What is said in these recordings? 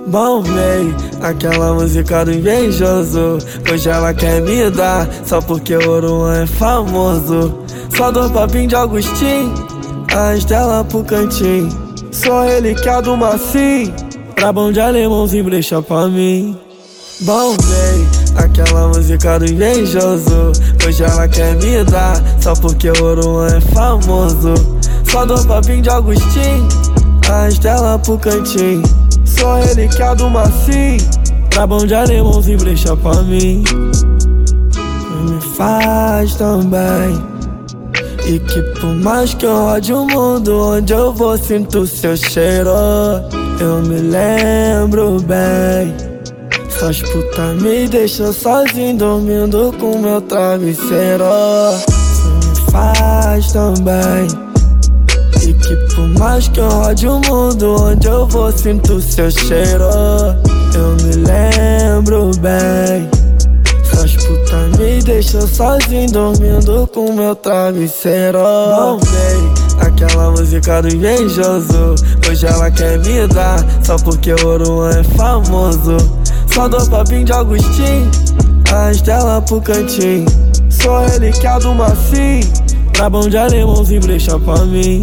Bombei, aquela música do invejoso. Hoje ela quer me dar, só porque o Oruan é famoso. Só dou papinho de Agostinho, a Estela pro cantinho. Só ele que é do macio, pra bom de alemãozinho brecha pra mim. Bombei, aquela música do invejoso. Hoje ela quer me dar, só porque o Oruan é famoso. Só dou papinho de Agostinho, a Estela pro cantinho. Só ele que é do macio, pra bom de alemãozinho brecha pra mim. Me faz tão bem, e que por mais que eu rode o mundo, onde eu vou sinto seu cheiro. Eu me lembro bem, essas putas me deixam sozinho dormindo com meu travesseiro. Você me faz tão bem, e que por mais que eu rode o mundo, onde eu vou sinto seu cheiro. Eu me lembro bem, essas putas me deixam sozinho dormindo com meu travesseiro. Bombei, aquela música do invejoso. Hoje ela quer me dar, só porque o Oruan é famoso. Só dou papinho de Agostinho, a Estela pro cantinho. Só ele que é do macio, pra bom de alemãozinho brecha pra mim.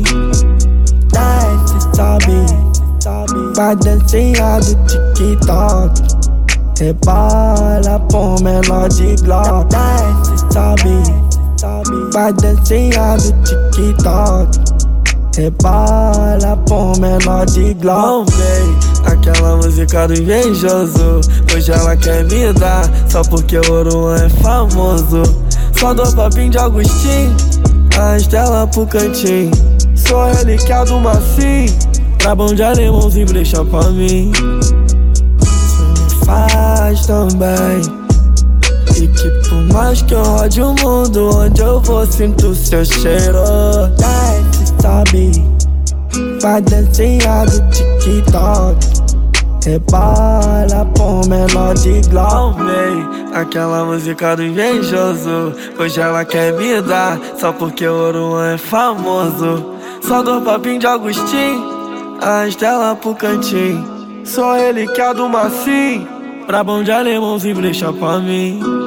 Desce, sobe, vai dancinha do TikTok. Rebola por menor de Glock. Desce, sobe, vai dancinha do TikTok. Rebola por menor de Glock. Bombei, aquela música do invejoso. Hoje ela quer me dar, só porque o Oruan é famoso. Só dou papinho de Agostinho, a Estela pro cantinho. Só ele que é do macio, pra bom de alemãozinho brecha pra mim. Você me faz tão bem, e que por mais que eu rode o mundo, onde eu vou sinto seu cheiro. Desce, sobe, vai dancinha do TikTok. Rebola por menor de Glock. Bombei, aquela música do invejoso. Hoje ela quer me dar, só porque o Oruan é famoso. Só dou papinho de Agostinho, a Estela pro cantinho. Só ele que é do macio, pra bom de alemãozinho brecha pra mim.